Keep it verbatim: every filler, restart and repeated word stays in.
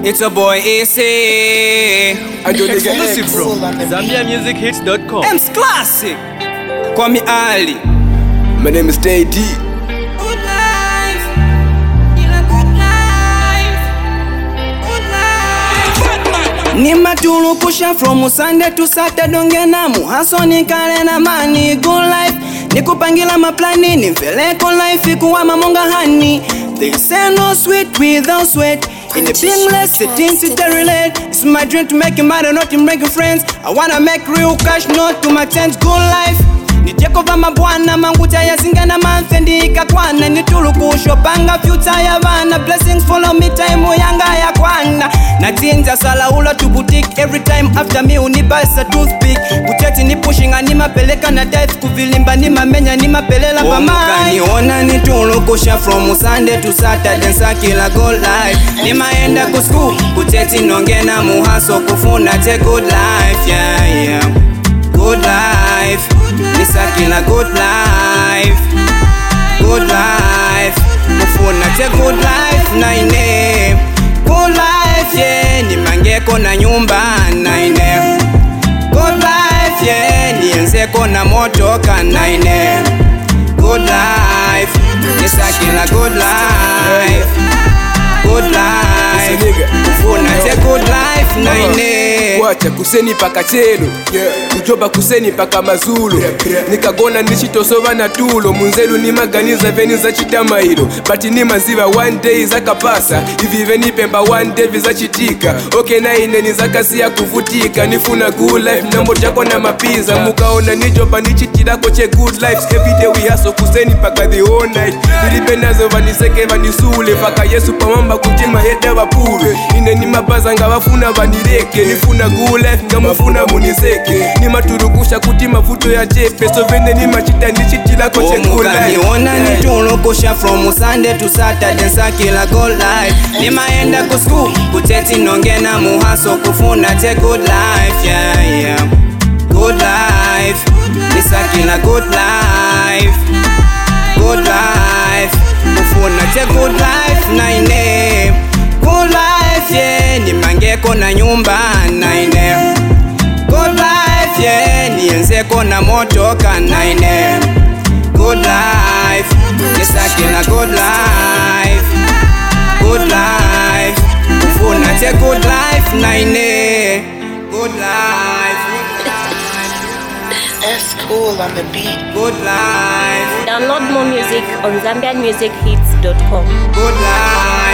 It's a boy A C. I do this exclusive from Zambia Music Hits dot com. M's Classic. Kwame Ali. My name is Tay D. Good life, in a good life, good life. Nima tulukusha from Sunday to Saturday dongena muhaso nikale na mani. Good life, nikupangila maplani niveleko life ikuwa mamonga hani. They say no sweet without sweat. In the bingless, the things that relate. It's my dream to make you mad and not to make you friends. I wanna make real cash, not to my tents. Good life. Nijekova mabwana manguta ya zinga na manthendi ikakwana. Nitulukusho panga future ya vana. Blessings follow me time yanga ya kwana. Natinza sala ula to boutique. Every time after me unibasa toothpick. Kuteti ni pushing anima peleka na death. Kuvilimba ni mamenya ni mapelela pamai. Niona nitulukusha from Sunday to Saturday nsakila good life. Nimaenda ku school kuteti nongena muhaso kufuna te good life. Yeah, yeah. Good life, nisakila good life, good life, mufuna te good life naine. Good life, yeah, nimangeko na nyumba naine. Good life, yeah, nienzeko na motoka naine. Good life, nisakila good life, good life, mufuna te good life naine. Wacha kuseni paka chelo, kujoba kuseni paka mazulu. Nikagona nichitosova na tulo. Munzelu ni maganiza veni za chitama hilo. Bati ni maziva one day zakapasa. Hivi veni pemba one day vizachitika. Okay na ine ni zakasi ya kuvutika. Nifuna good life nambo chako na mapiza. Mukaona nijoba nichitira koche good life. Every day we hustle kuseni paka the whole night. Nilipenazo vaniseke vanisule. Faka Yesu pamamba kutima heda wapure. Ine ni mabaza nga wafuna vanireke. Nifuna good life nga mufuna munizeke. Ni maturukusha kuti mavuto ya jepe. So vende ni machita nichitila koche good life. Niona nitulukusha from Sunday to Saturday nsakila good life. Nimaenda ku school kuteti nongena muhaso kufuna te good life. Yeah, yeah. Good life, nisakila good life, good life, kufuna te good life naine. Good life, yeah, nimangeko na nyumba naine. Good life, yeah, nienzeko na motoka naine. Good life, nisakila good life, good life, kufuna te good life naine. Good life, That's cool on the beat. good life, Download more music on Zambian Music Hits dot com. good life.